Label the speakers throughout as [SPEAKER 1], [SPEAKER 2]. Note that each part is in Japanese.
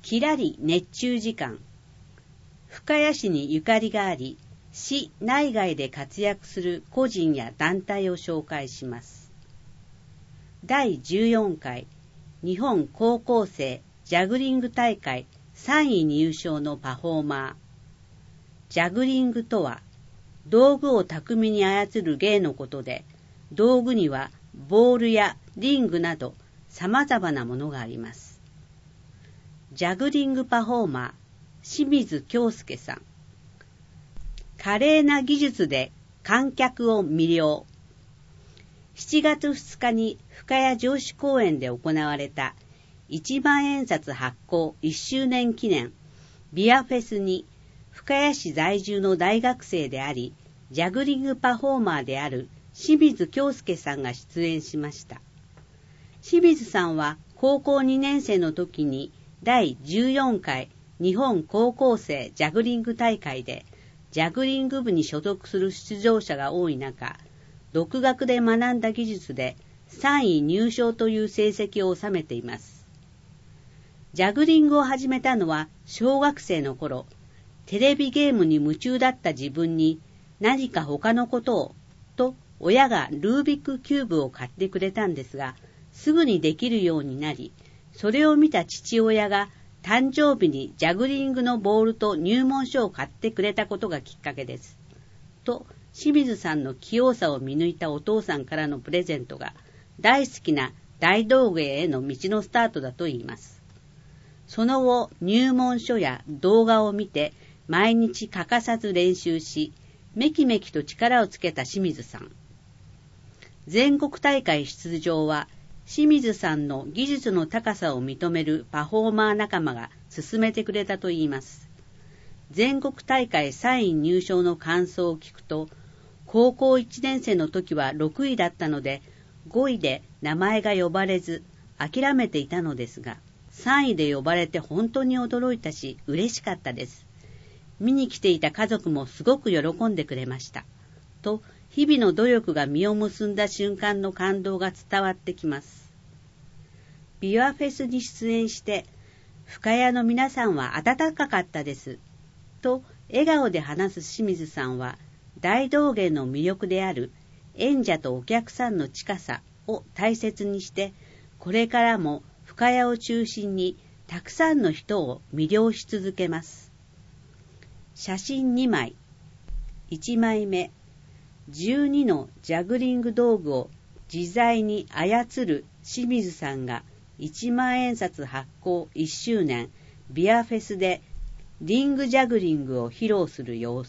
[SPEAKER 1] きらり熱中時間。深谷市にゆかりがあり、市内外で活躍する個人や団体を紹介します。第14回日本高校生ジャグリング大会3位入賞のパフォーマー。ジャグリングとは、道具を巧みに操る芸のことで、道具にはボールやリングなど様々なものがあります。ジャグリングパフォーマー、清水京介さん。華麗な技術で観客を魅了。7月2日に深谷城址公園で行われた1万円札発行1周年記念ビアフェスに、深谷市在住の大学生であり、ジャグリングパフォーマーである清水京介さんが出演しました。清水さんは高校2年生の時に第14回日本高校生ジャグリング大会でジャグリング部に所属する出場者が多い中、独学で学んだ技術で3位入賞という成績を収めています。ジャグリングを始めたのは小学生の頃、テレビゲームに夢中だった自分に何か他のことをと親がルービックキューブを買ってくれたんですが、すぐにできるようになり、それを見た父親が誕生日にジャグリングのボールと入門書を買ってくれたことがきっかけです。と、清水さんの器用さを見抜いたお父さんからのプレゼントが大好きな大道芸への道のスタートだといいます。その後、入門書や動画を見て毎日欠かさず練習し、めきめきと力をつけた清水さん。全国大会出場は、清水さんの技術の高さを認めるパフォーマー仲間が勧めてくれたといいます。全国大会3位入賞の感想を聞くと、高校1年生の時は6位だったので、5位で名前が呼ばれず諦めていたのですが、3位で呼ばれて本当に驚いたし嬉しかったです。見に来ていた家族もすごく喜んでくれました。と、日々の努力が実を結んだ瞬間の感動が伝わってきます。ビワフェスに出演して、深谷の皆さんは温かかったです。と、笑顔で話す清水さんは、大道芸の魅力である演者とお客さんの近さを大切にして、これからも深谷を中心にたくさんの人を魅了し続けます。写真2枚。1枚目。12のジャグリング道具を自在に操る清水さんが1万円札発行1周年ビアフェスでリングジャグリングを披露する様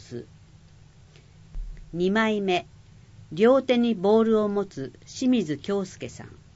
[SPEAKER 1] 子。2枚目。両手にボールを持つ清水京介さん。